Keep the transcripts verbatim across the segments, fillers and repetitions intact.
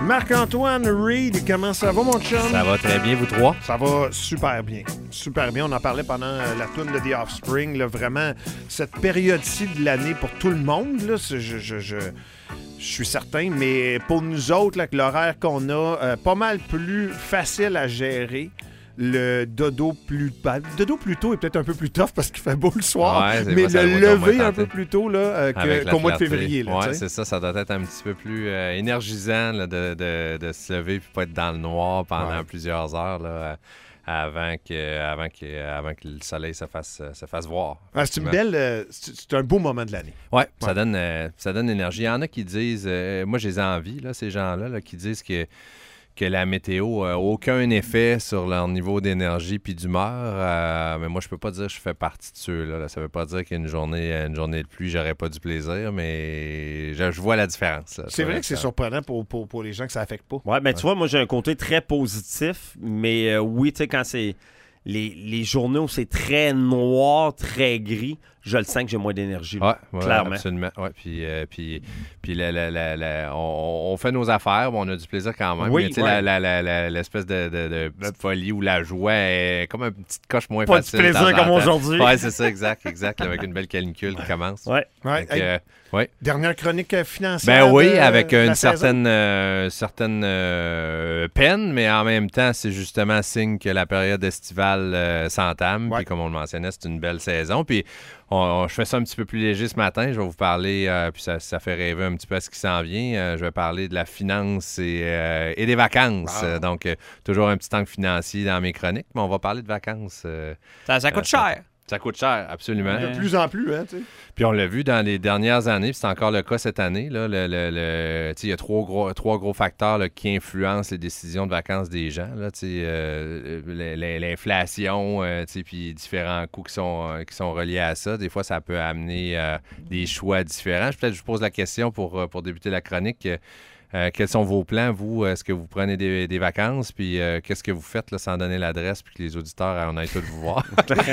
Marc-Antoine Reed, comment ça va, mon chum? Ça va très bien, vous trois? Ça va super bien. Super bien. On en parlait pendant la toune de The Offspring. Là, vraiment, cette période-ci de l'année pour tout le monde, là, je, je, je, je suis certain, mais pour nous autres, là, avec l'horaire qu'on a, euh, pas mal plus facile à gérer. Le dodo plus ben, dodo plus tôt est peut-être un peu plus tough parce qu'il fait beau le soir, ouais, mais moi, le lever un peu plus tôt là, euh, que, qu'au mois de février. Oui, c'est ça. Ça doit être un petit peu plus euh, énergisant là, de, de, de se lever et pas être dans le noir pendant ouais. plusieurs heures là, avant, que, avant, que, avant que le soleil se fasse, se fasse voir. Ah, c'est une belle, euh, c'est, c'est un beau moment de l'année. Oui, ouais. ça, donne, euh, ça donne l'énergie. Il y en a qui disent, euh, moi j'ai envie, là, ces gens-là, là, qui disent que que la météo n'a aucun effet sur leur niveau d'énergie puis d'humeur. Euh, mais moi, je peux pas dire que je fais partie de ceux-là. Là. Ça veut pas dire qu'une journée, une journée de pluie, j'aurais pas du plaisir, mais je, je vois la différence. Là. C'est vrai que c'est surprenant pour, pour, pour les gens que ça affecte pas. Oui, mais ouais. Tu vois, moi, j'ai un côté très positif, mais euh, oui, tu sais, quand c'est les, les journées où c'est très noir, très gris, je le sens que j'ai moins d'énergie. Oui, ouais, clairement. Absolument. Ouais, puis euh, puis, puis la, la, la, la, on, on fait nos affaires, on a du plaisir quand même. Oui, mais ouais. la, la, la, l'espèce de, de, de petite folie ou la joie est comme une petite coche moins pas facile. Pas du plaisir comme aujourd'hui. Oui, c'est ça, exact, exact. Avec une belle canicule qui commence. Oui. Ouais. Donc, euh, ouais. Dernière chronique financière. Ben oui, de, avec une saison. certaine, euh, certaine euh, peine, mais en même temps, c'est justement signe que la période estivale euh, s'entame. Ouais. Puis comme on le mentionnait, c'est une belle saison. Puis on, on, je fais ça un petit peu plus léger ce matin. Je vais vous parler, euh, puis ça, ça fait rêver un petit peu à ce qui s'en vient. Euh, je vais parler de la finance et, euh, et des vacances. Wow. Euh, donc, euh, toujours un petit angle financier dans mes chroniques, mais on va parler de vacances. Euh, ça, ça coûte euh, cher. Ça coûte cher, absolument. De plus en plus, hein, tu sais. Puis on l'a vu dans les dernières années, puis c'est encore le cas cette année. Là, le, le, le, il y a trois gros, trois gros facteurs là, qui influencent les décisions de vacances des gens. Là, euh, l'inflation, euh, puis différents coûts qui sont, euh, qui sont reliés à ça. Des fois, ça peut amener euh, des choix différents. Peut-être que je vous pose la question pour, pour débuter la chronique. Euh, quels sont vos plans, vous? Est-ce que vous prenez des, des vacances? Puis euh, qu'est-ce que vous faites là, sans donner l'adresse puis que les auditeurs en aillent tous vous voir?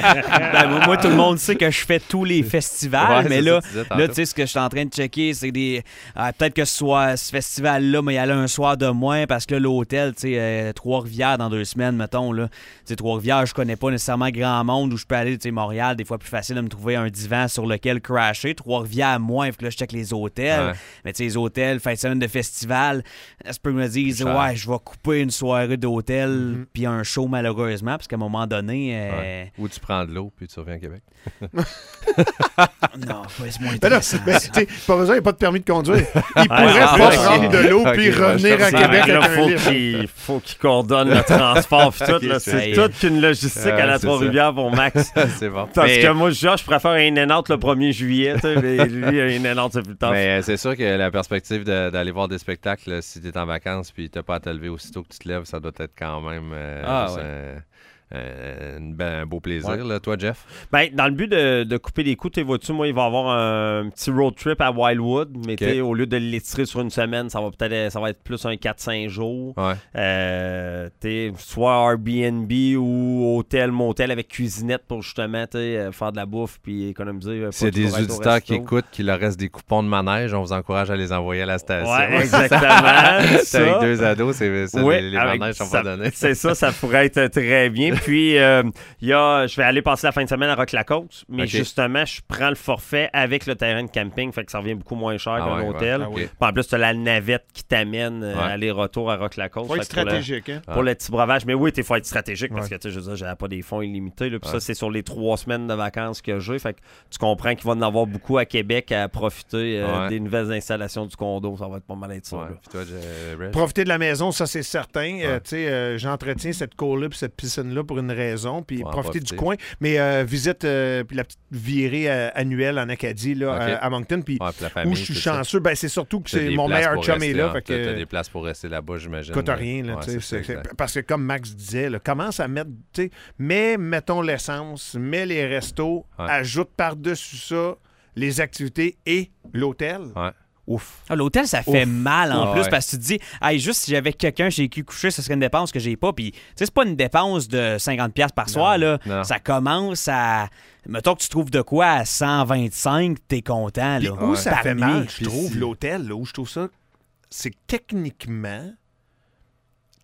ben, moi, tout le monde sait que je fais tous les festivals, ouais, mais là, ça, là tu sais, ce que je suis en train de checker, c'est des... Euh, peut-être que ce soit ce festival-là, mais il y a là un soir de moins parce que là, l'hôtel, tu sais, euh, Trois-Rivières dans deux semaines, mettons, là. Tu sais, Trois-Rivières, je connais pas nécessairement grand monde où je peux aller, tu sais, Montréal, des fois plus facile de me trouver un divan sur lequel crasher. Trois-Rivières, moins, faut que là, je check les hôtels. Ouais. Mais tu sais, les hôtels, fin de semaine de festival, est-ce que me disent ouais, je vais couper une soirée d'hôtel mm-hmm. puis un show malheureusement parce qu'à un moment donné euh... ouais. Ou tu prends de l'eau puis tu reviens à Québec. Non, c'est moins intéressant. Mais non, mais pas besoin, il n'y a pas de permis de conduire. Il pourrait ah, pas prendre de l'eau puis okay, revenir à Québec avec là, un faut livre. qu'il faut qu'il coordonne le transport puis tout. Là, c'est toute une logistique euh, à la Trois-Rivières pour Max. C'est bon. Parce mais... que moi, genre, je préfère un in-out le premier juillet. Mais lui, un in-out, c'est plus tard. Mais c'est sûr que la perspective de, d'aller voir des spectacles, si tu es en vacances puis tu n'as pas à te lever aussitôt que tu te lèves, ça doit être quand même euh, ah, ouais. un, un, un, un beau plaisir. Ouais. Là, toi, Jeff? Ben, dans le but de, de couper les coups, tu vois-tu, moi, il va y avoir un petit road trip à Wildwood, mais okay. au lieu de l'étirer sur une semaine, ça va peut-être ça va être plus un quatre cinq jours. Ouais. Euh, soit Airbnb ou hôtel, motel avec cuisinette pour justement faire de la bouffe puis économiser. S'il y a des auditeurs qui écoutent, qui leur reste des coupons de manège, on vous encourage à les envoyer à la station. Ouais, exactement. C'est avec deux ados, c'est, c'est oui, les, les manèges sont ça, pas donnés. C'est ça, ça pourrait être très bien. Puis, euh, y a, je vais aller passer la fin de semaine à Rock-la-Côte, mais okay. justement, je prends le forfait avec le terrain de camping, fait que ça revient beaucoup moins cher ah qu'un ouais, hôtel. Ouais. Ah oui. Puis en plus, tu as la navette qui t'amène ouais. aller-retour à Rock-la-Côte. Faut être stratégique, hein? Pour le petit breuvage. Mais oui, il faut être stratégique ouais. parce que, tu sais, je veux dire, j'avais pas des fonds illimités. Là, puis ouais. ça, c'est sur les trois semaines de vacances que j'ai. Fait que tu comprends qu'il va en avoir beaucoup à Québec à profiter euh, ouais. des nouvelles installations du condo. Ça va être pas mal être ça. Ouais. Puis toi, je... Profiter de la maison, ça, c'est certain. Ouais. Euh, tu sais, euh, j'entretiens cette cour-là puis cette piscine-là pour une raison. Puis profiter, profiter du coin. Mais euh, visite euh, puis la petite virée euh, annuelle en Acadie, là, okay. à, à Moncton. Puis ouais, où je suis chanceux, ben, c'est surtout que c'est mon meilleur chum est là. Tu as des places pour rester là-bas, j'imagine. Coûte rien. Là, ouais, c'est c'est, c'est, parce que comme Max disait, là, commence à mettre, tu sais, mets, mettons l'essence, mets les restos, ouais. ajoute par-dessus ça les activités et l'hôtel. Ouais. Ouf. Ah, l'hôtel, ça fait Ouf. mal en ah, plus ouais. parce que tu te dis, hey, juste si j'avais quelqu'un chez qui coucher, ce serait une dépense que j'ai pas. Puis, tu sais, c'est pas une dépense de cinquante dollars par soir. Non, là. Non. Ça commence à. Mettons que tu trouves de quoi à cent vingt-cinq, t'es content. Là. Puis où ouais. ça fait nuit. mal, je trouve, l'hôtel, là, où je trouve ça, c'est que techniquement,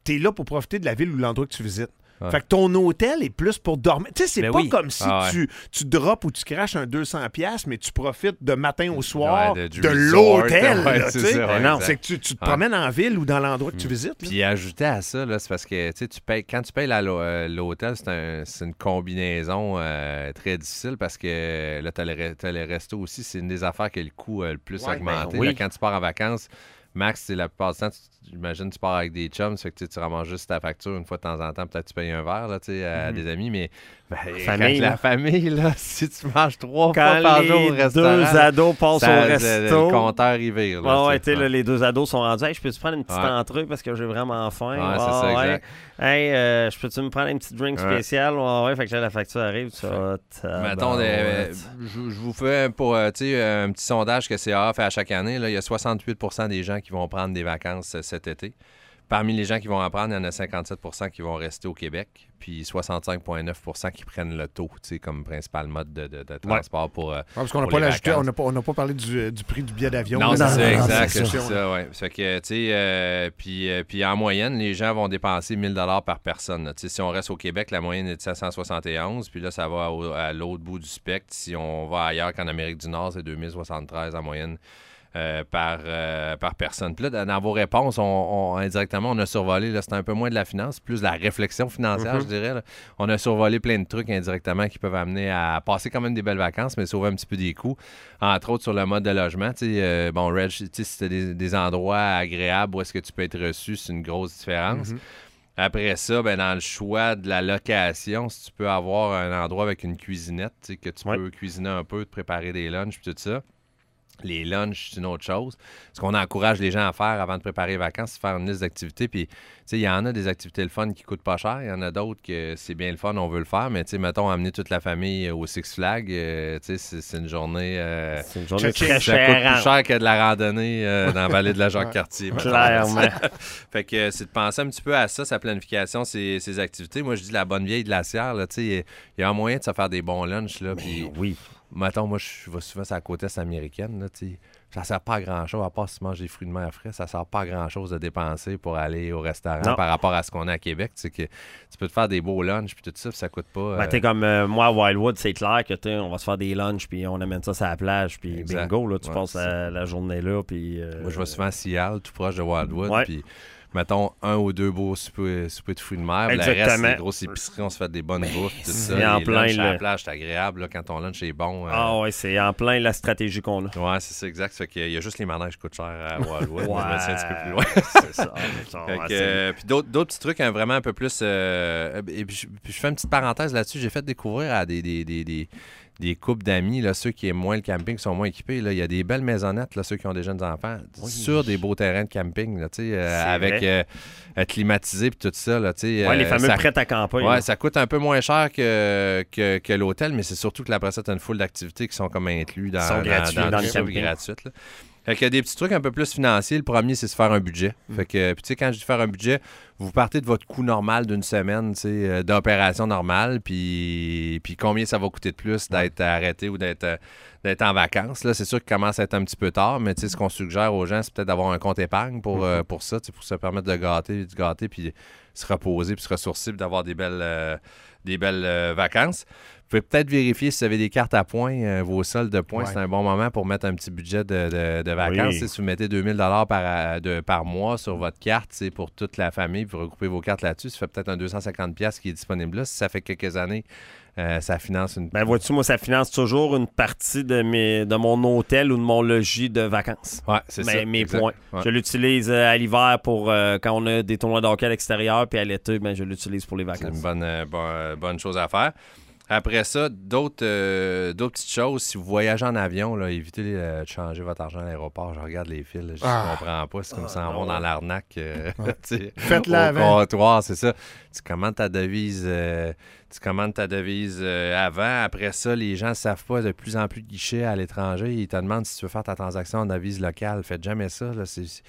tu es là pour profiter de la ville ou de l'endroit que tu visites. Ouais. Fait que ton hôtel est plus pour dormir. Tu sais, c'est ben pas oui. comme si ah ouais. tu, tu drops ou tu craches un deux cents dollars, mais tu profites de matin au soir ouais, de, de l'hôtel. Ouais, là, c'est, ça, ouais, non, c'est que tu, tu te ouais. promènes en ville ou dans l'endroit que tu visites. Puis ajouter à ça, là, c'est parce que tu payes, quand tu payes la, l'hôtel, c'est, un, c'est une combinaison euh, très difficile parce que là, tu as le, le resto aussi. C'est une des affaires qui a le coût euh, le plus ouais, augmenté. Ben oui. Là, quand tu pars en vacances, Max, c'est la plupart du temps, tu, j'imagine tu pars avec des chums, ça fait que tu ramasses juste ta facture une fois de temps en temps, peut-être tu payes un verre là, à mm-hmm. des amis, mais ben, famille, la famille, là, si tu manges trois quand fois par jour au restaurant, les deux ados passent ça, au resto, le compteur y vire. Là, ah ouais, tu sais, les deux ados sont rendus, hey, je peux-tu prendre une petite ouais. entrée parce que j'ai vraiment faim? Ouais, oh, c'est ça, ouais. exact. Hey, euh, je peux-tu me prendre une petite drink ouais. spéciale? Ouais, ouais, fait que là, la facture arrive, tu vas... Mettons, euh, je vous fais pour, euh, tu sais, un petit sondage que C A A fait à chaque année, là, il y a soixante-huit pour cent des gens qui vont prendre des vacances euh, cet été. Parmi les gens qui vont en prendre, il y en a cinquante-sept pour cent qui vont rester au Québec, puis soixante-cinq virgule neuf pour cent qui prennent l'auto comme principal mode de, de, de transport ouais. pour, euh, ouais, parce qu'on n'a pas, on n'a pas, on n'a pas parlé du, du prix du billet d'avion. Non, c'est ça, exact. C'est ça, ouais. Ça fait que, tu sais, euh, puis, euh, puis en moyenne, les gens vont dépenser mille dollars par personne. Si on reste au Québec, la moyenne est de sept cent soixante et onze, puis là, ça va au, à l'autre bout du spectre. Si on va ailleurs qu'en Amérique du Nord, c'est deux mille soixante-treize en moyenne. Euh, par, euh, par personne. Puis là, dans vos réponses, on, on, indirectement, on a survolé, là, c'est un peu moins de la finance, plus de la réflexion financière, mm-hmm. je dirais. Là. On a survolé plein de trucs indirectement qui peuvent amener à passer quand même des belles vacances, mais sauver un petit peu des coûts. Entre autres, sur le mode de logement. Euh, bon, Reg, si tu as des, des endroits agréables où est-ce que tu peux être reçu, c'est une grosse différence. Mm-hmm. Après ça, ben, dans le choix de la location, si tu peux avoir un endroit avec une cuisinette, que tu ouais. peux cuisiner un peu, te préparer des lunchs, puis tout ça. Les lunchs, c'est une autre chose. Ce qu'on encourage les gens à faire avant de préparer les vacances, c'est faire une liste d'activités. Puis, tu sais, il y en a des activités le fun qui coûtent pas cher. Il y en a d'autres que c'est bien le fun, on veut le faire. Mais, tu sais, mettons, amener toute la famille au Six Flags, euh, tu sais, c'est, c'est une journée... Euh, c'est une journée très ça chère. Ça coûte plus cher que de la randonnée euh, dans la vallée de la Jacques-Cartier. Clairement. Fait que c'est de penser un petit peu à ça, sa planification, ses, ses activités. Moi, je dis la bonne vieille glacière, là, tu sais, il y a un moyen de se faire des bons lunchs, là. Puis, oui. Mettons, moi, je vais souvent sur la côte est américaine. Là, ça sert pas à grand-chose, à part si tu manges des fruits de mer frais, ça sert pas à grand-chose de dépenser pour aller au restaurant non. par rapport à ce qu'on a à Québec. Que tu peux te faire des beaux lunchs puis tout ça, puis ça coûte pas... Ben, euh... t'es comme euh, moi, à Wildwood, c'est clair que on va se faire des lunchs puis on amène ça sur la plage, puis bingo, là, tu ouais, passes la, la journée là. Puis, euh... moi, je vais souvent à Seattle, tout proche de Wildwood, ouais. puis... Mettons, un ou deux beaux soupers, soupers de fruits de mer. Le reste, les grosses épiceries, on se fait des bonnes bouffes, tout ça. Et en les plein, lunchs le... à la plage, c'est agréable là, quand ton lunch est bon. Euh... Ah ouais, c'est en plein la stratégie qu'on a. Ouais, c'est ça, exact. Ça fait qu'il y a juste les manèges qui coûtent cher à Wildwood. ouais, je me tiens un petit peu plus loin. c'est ça. fait que, euh, puis d'autres, d'autres petits trucs hein, vraiment un peu plus... Euh, et puis, puis je fais une petite parenthèse là-dessus. J'ai fait découvrir à des... des, des, des des couples d'amis, là, ceux qui aiment moins le camping, qui sont moins équipés. Là, il y a des belles maisonnettes, là, ceux qui ont des jeunes enfants, oui. sur des beaux terrains de camping, là, euh, avec euh, climatisé et tout ça. Là, ouais, euh, les fameux ça, prêts à camper. Ouais, là. Ça coûte un peu moins cher que, que, que l'hôtel, mais c'est surtout que après ça, tu as une foule d'activités qui sont comme inclus dans, sont dans, gratuits, dans, dans, dans le camping gratuite. Là. Fait qu'il y a des petits trucs un peu plus financiers. Le premier, c'est se faire un budget. Mm. Fait que, puis tu sais, quand je dis faire un budget, vous partez de votre coût normal d'une semaine, tu sais, d'opération normale, puis, puis combien ça va coûter de plus d'être arrêté ou d'être, d'être en vacances. Là, c'est sûr qu'il commence à être un petit peu tard, mais tu sais, ce qu'on suggère aux gens, c'est peut-être d'avoir un compte épargne pour, mm. euh, pour ça, pour se permettre de gâter, de gâter, puis se reposer, puis se ressourcer, puis d'avoir des belles, euh, des belles euh, vacances. Vous pouvez peut-être vérifier si vous avez des cartes à points, euh, vos soldes de points. Ouais. C'est un bon moment pour mettre un petit budget de, de, de vacances. Oui. Si vous mettez deux mille dollars par, de, par mois sur votre carte, c'est pour toute la famille, puis vous regroupez vos cartes là-dessus, ça fait peut-être un deux cent cinquante dollars qui est disponible là. Si ça fait quelques années, euh, ça finance une... Ben vois-tu, moi, ça finance toujours une partie de, mes, de mon hôtel ou de mon logis de vacances. Ouais, c'est ben, ça. Mes exact. points. Ouais. Je l'utilise à l'hiver pour euh, quand on a des tournois de hockey à l'extérieur, puis à l'été, ben, je l'utilise pour les vacances. C'est une bonne, euh, bonne, bonne chose à faire. Après ça, d'autres, euh, d'autres petites choses. Si vous voyagez en avion, là, évitez euh, de changer votre argent à l'aéroport. Je regarde les fils, là, je ne ah. comprends pas. C'est comme ah, ça en vont dans l'arnaque. Euh, Faites-le avant. Au comptoir, c'est ça. Tu commandes ta devise, euh, tu commandes ta devise euh, avant. Après ça, les gens ne savent pas. De plus en plus de guichets à l'étranger. Ils te demandent si tu veux faire ta transaction en devise locale. Faites jamais ça. Là, c'est...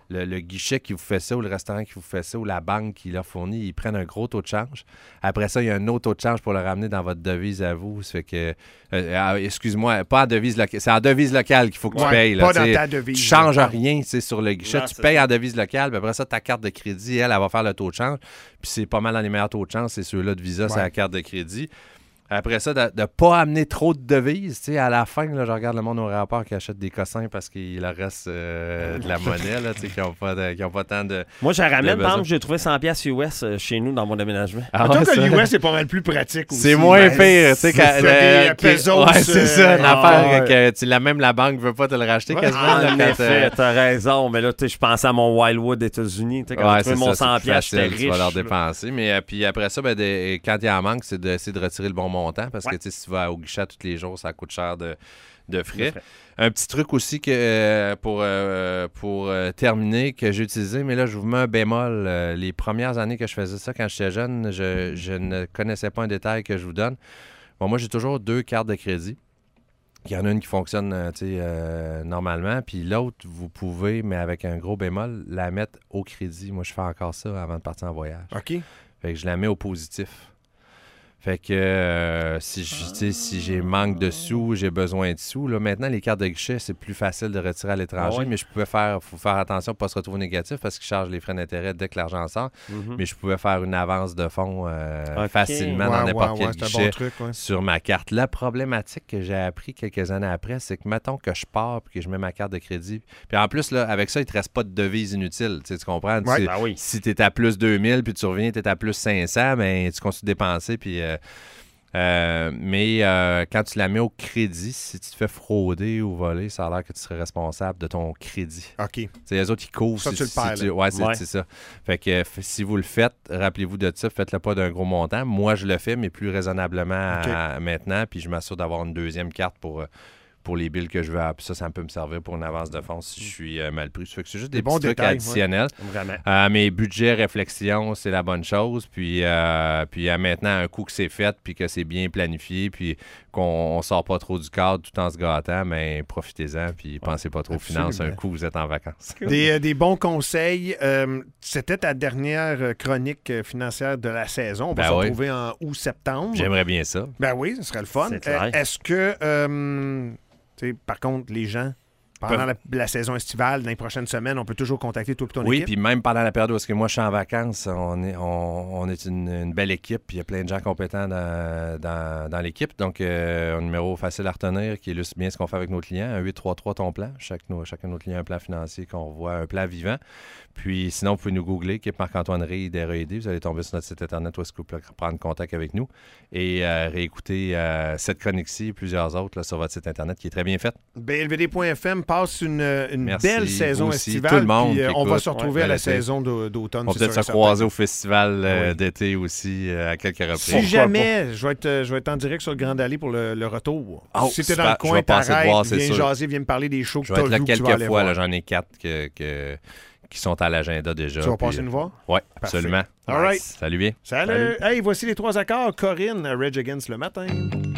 le, le guichet qui vous fait ça, ou le restaurant qui vous fait ça, ou la banque qui l'a fourni, ils prennent un gros taux de change. Après ça, il y a un autre taux de change pour le ramener dans votre devise à vous. Ça fait que, euh, excuse-moi, pas en devise locale. C'est en devise locale qu'il faut que ouais, tu payes. Là, pas dans ta devise. Tu ne changes rien sur le guichet. Non, tu payes ça. En devise locale, puis après ça, ta carte de crédit, elle, elle va faire le taux de change. Puis c'est pas mal dans les meilleurs taux de change, c'est ceux-là de Visa, ouais. C'est la carte de crédit. Après ça, de ne pas amener trop de devises. Tu sais, à la fin, là, je regarde le monde au rapport qui achète des cossins parce qu'il leur reste euh, de la monnaie, là, tu sais, qui n'ont pas, pas tant de. Moi, je ramène, par exemple, j'ai trouvé cent piastres U S chez nous dans mon déménagement. Ah, ouais, que l'U S, c'est pas mal plus pratique aussi. C'est moins pire. Tu sais, quand. Des pesos. Ouais, c'est ça, l'affaire que tu l'as même la banque ne veut pas te le racheter ouais. quasiment. Ah, en effet, t'as raison. Mais là, tu sais, je pensais à mon Wildwood États-Unis. Tu sais, quand ouais, j'ai trouvé mon cent piastres, j'étais riche. Tu vas leur dépenser. Mais puis après ça, ben, quand il y en manque, c'est d'essayer de retirer le bon montant parce que, tu sais, si tu vas au guichet tous les jours, ça coûte cher de, de, frais. de frais. Un petit truc aussi que euh, pour, euh, pour euh, terminer que j'ai utilisé, mais là, je vous mets un bémol. Euh, les premières années que je faisais ça, quand j'étais jeune, je, je ne connaissais pas un détail que je vous donne. Bon, moi, j'ai toujours deux cartes de crédit. Il y en a une qui fonctionne euh, euh, normalement, puis l'autre, vous pouvez, mais avec un gros bémol, la mettre au crédit. Moi, je fais encore ça avant de partir en voyage. OK. Fait que je la mets au positif. Fait que euh, si, je, si j'ai manque de sous, j'ai besoin de sous. Là, maintenant, les cartes de guichet, c'est plus facile de retirer à l'étranger, ah ouais. mais je pouvais faire, faut faire attention pour ne pas se retrouver négatif parce qu'ils chargent les frais d'intérêt dès que l'argent sort. Mm-hmm. Mais je pouvais faire une avance de fonds euh, okay. facilement ouais, dans n'importe ouais, quel ouais, guichet bon truc, ouais. sur ma carte. La problématique que j'ai appris quelques années après, c'est que mettons que je pars et que je mets ma carte de crédit. Puis en plus, là, avec ça, il ne te reste pas de devise inutile. Tu comprends? Ouais, tu, ben oui. Si tu es à plus deux mille puis tu reviens, tu es à plus cinq cents, ben, tu continues de dépenser. Puis. Euh, Euh, mais euh, quand tu la mets au crédit, si tu te fais frauder ou voler, ça a l'air que tu serais responsable de ton crédit. OK. C'est les autres qui couvrent. Ça, si, tu le perds. Si tu... Ouais, c'est, ouais. c'est ça. Fait que si vous le faites, rappelez-vous de ça, faites-le pas d'un gros montant. Moi, je le fais, mais plus raisonnablement okay. à, à maintenant. Puis je m'assure d'avoir une deuxième carte pour... pour les billes que je veux. Puis ça, ça peut me servir pour une avance de fonds si je suis euh, mal pris. Ça fait que c'est juste des, des petits trucs détails, additionnels. Ouais. Vraiment. Euh, mes budgets, réflexion, c'est la bonne chose. Puis, euh, puis euh, maintenant, un coup que c'est fait, puis que c'est bien planifié, puis qu'on ne sort pas trop du cadre tout en se gâtant, mais profitez-en, puis ouais. pensez pas trop aux finances. Un coup, vous êtes en vacances. Des, euh, des bons conseils. Euh, c'était ta dernière chronique financière de la saison. On va ben se oui. retrouver en août-septembre. J'aimerais bien ça. Ben oui, ce serait le fun. Euh, est-ce que... Euh, T'sais, par contre, les gens, pendant la, la saison estivale, dans les prochaines semaines, on peut toujours contacter toi et ton oui, équipe. Oui, puis même pendant la période où est-ce que moi je suis en vacances, on est, on, on est une, une belle équipe, puis il y a plein de gens compétents dans, dans, dans l'équipe. Donc, euh, un numéro facile à retenir qui illustre bien ce qu'on fait avec nos clients, un huit trois trois ton plan. Chaque, chacun de nos clients a un plan financier qu'on voit, un plan vivant. Puis sinon, vous pouvez nous googler, équipe Marc-Antoine Reid, R E I D. Vous allez tomber sur notre site Internet où est-ce que vous pouvez prendre contact avec nous et euh, réécouter euh, cette chronique-ci et plusieurs autres là, sur votre site Internet qui est très bien faite. B L V D point F M passe une, une Merci, belle saison aussi, estivale. Tout le monde puis, euh, on écoute, va se retrouver ouais, à la l'été. saison d'automne. On peut peut-être se croiser au festival euh, oui. d'été aussi euh, à quelques reprises. Si jamais, je vais, être, je vais être en direct sur le Grand Allée pour le, le retour. Oh, si t'es dans le coin, t'arrêtes, viens jaser, viens me parler des shows que tu as vus. Je vais être là quelques fois, là, j'en ai quatre que... que... qui sont à l'agenda déjà. Tu vas passer nous voir? Oui, absolument. All right. Salut bien. Salut. Salut. Hey, voici les trois accords. Corinne, Rage Against le matin.